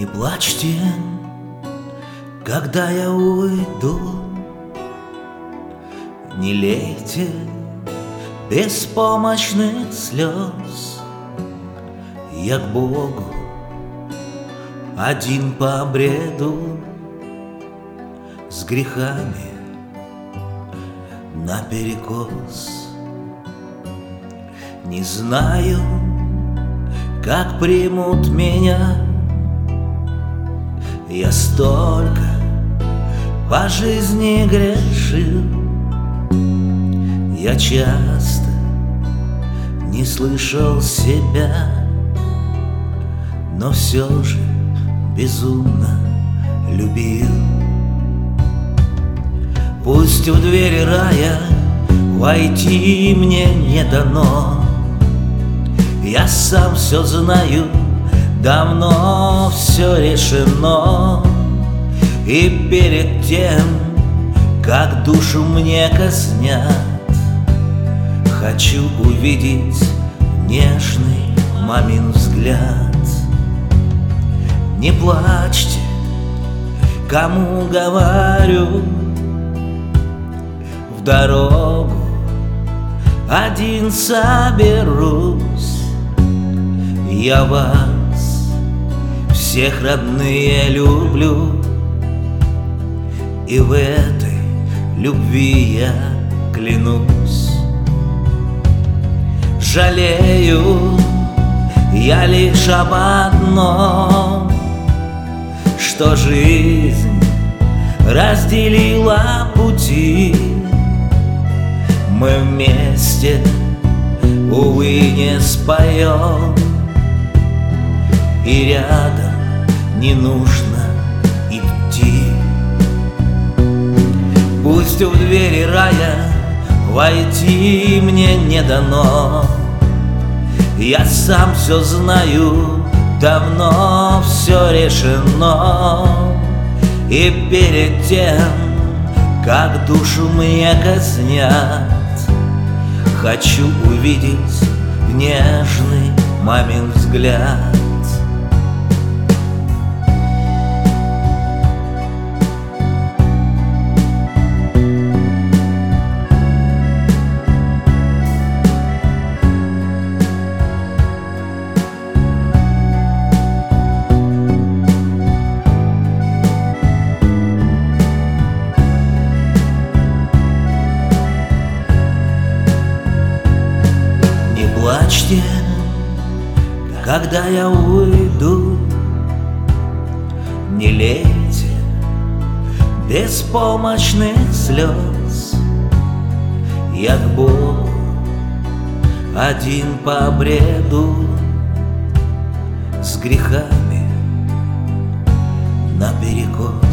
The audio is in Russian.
Не плачьте, когда я уйду, не лейте беспомощных слез. Я к Богу один по бреду, с грехами наперекос. Не знаю, как примут меня. Я столько по жизни грешил, я часто не слышал себя, но все же безумно любил. Пусть в двери рая войти мне не дано, я сам все знаю, давно все решено. И перед тем, как душу мне казнят, хочу увидеть нежный мамин взгляд. Не плачьте, кому говорю, в дорогу один соберусь. Я вас всех, родные, люблю, и в этой любви я клянусь. Жалею я лишь об одном, что жизнь разделила пути. Мы вместе, увы, не споем, и рядом не нужно идти. Пусть в двери рая войти мне не дано, я сам все знаю, давно все решено. И перед тем, как душу мне казнят, хочу увидеть нежный мамин взгляд. Плачьте, когда я уйду, не лейте беспомощных слез. Я к Богу один по бреду, с грехами наперекос.